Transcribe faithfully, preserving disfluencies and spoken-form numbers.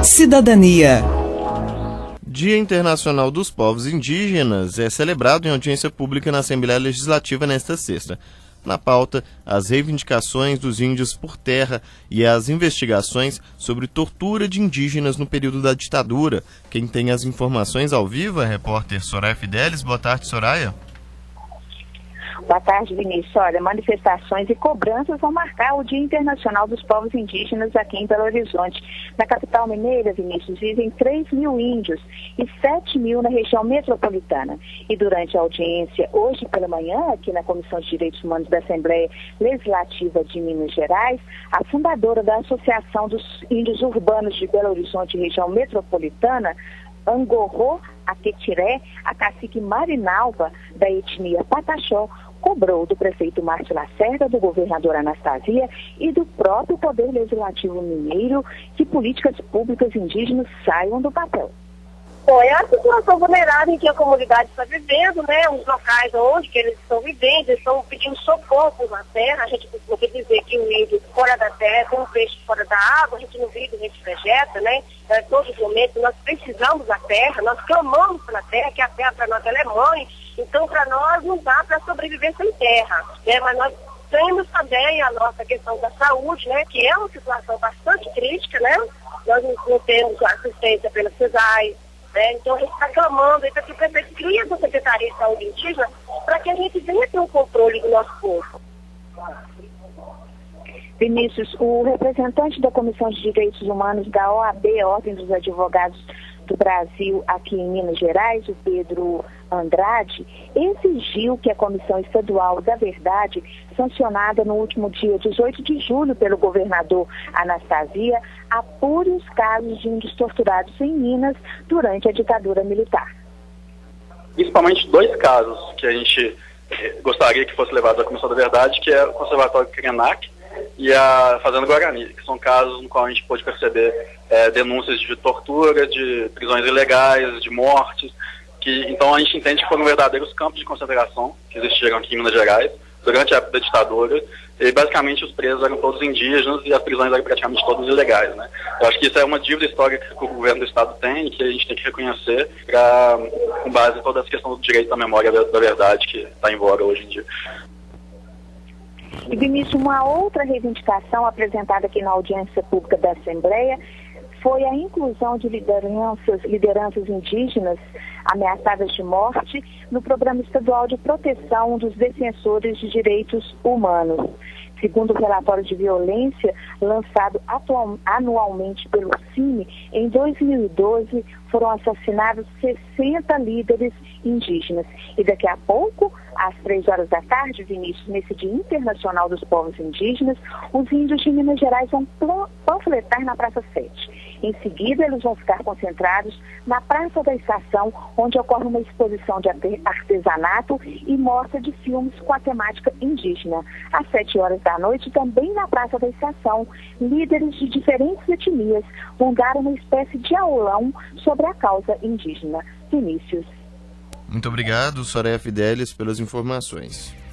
cidadania. Dia Internacional dos Povos Indígenas é celebrado em audiência pública na Assembleia Legislativa nesta sexta. Na pauta, as reivindicações dos índios por terra e as investigações sobre tortura de indígenas no período da ditadura. Quem tem as informações ao vivo é a repórter Soraya Fidelis. Boa tarde, Soraya. Boa tarde, Vinícius. Olha, manifestações e cobranças vão marcar o Dia Internacional dos Povos Indígenas aqui em Belo Horizonte. Na capital mineira, Vinícius, vivem três mil índios e sete mil na região metropolitana. E durante a audiência, hoje pela manhã, aqui na Comissão de Direitos Humanos da Assembleia Legislativa de Minas Gerais, a fundadora da Associação dos Índios Urbanos de Belo Horizonte, região metropolitana, Angorô Atetiré, a cacique Marinalva, da etnia Pataxó, cobrou do prefeito Márcio Lacerda, do governador Anastasia e do próprio Poder Legislativo Mineiro que políticas públicas indígenas saiam do papel. Bom, é a situação vulnerável em que a comunidade está vivendo, né? Os locais onde que eles estão vivendo, eles estão pedindo socorro na terra. A gente não quer dizer que o índio fora da terra, como um peixe fora da água, a gente não vive, a gente vegeta, né? É, todos os momentos nós precisamos da terra, nós clamamos pela terra, que a terra para nós ela é mãe. Então, para nós não dá para sobreviver sem terra, né? Mas nós temos também a nossa questão da saúde, né? Que é uma situação bastante crítica, né? Nós não temos assistência pela CESAI. É, então a gente está clamando para que o prefeito crie essa Secretaria de Saúde Indígena para que a gente venha ter um controle do nosso corpo. Vinícius, o representante da Comissão de Direitos Humanos da O A B, Ordem dos Advogados do Brasil, aqui em Minas Gerais, o Pedro Andrade, exigiu que a Comissão Estadual da Verdade, sancionada no último dia dezoito de julho pelo governador Anastasia, apure os casos de índios torturados em Minas durante a ditadura militar. Principalmente dois casos que a gente gostaria que fosse levado à Comissão da Verdade, que é o Conservatório Krenak e a Fazenda Guarani, que são casos no qual a gente pôde perceber é, denúncias de tortura, de prisões ilegais, de mortes, que então a gente entende que foram verdadeiros campos de concentração que existiram aqui em Minas Gerais durante a época da ditadura, e basicamente os presos eram todos indígenas e as prisões eram praticamente todas ilegais, né? Eu acho que isso é uma dívida histórica que o governo do estado tem e que a gente tem que reconhecer pra, com base em toda essa questão do direito à memória da verdade que está em voga hoje em dia. E, Vinícius, uma outra reivindicação apresentada aqui na audiência pública da Assembleia foi a inclusão de lideranças, lideranças indígenas ameaçadas de morte no Programa Estadual de Proteção dos Defensores de Direitos Humanos. Segundo o relatório de violência lançado atual, anualmente pelo CIMI, em dois mil e doze foram assassinados sessenta líderes indígenas. E daqui a pouco, às três horas da tarde, Vinícius, nesse Dia Internacional dos Povos Indígenas, os índios de Minas Gerais vão panfletar na Praça sete. Em seguida, eles vão ficar concentrados na Praça da Estação, onde ocorre uma exposição de artesanato e mostra de filmes com a temática indígena. Às sete horas da noite, também na Praça da Estação, líderes de diferentes etnias vão dar uma espécie de aulão sobre a causa indígena. Vinícius. Muito obrigado, Soraya Fidelis, pelas informações.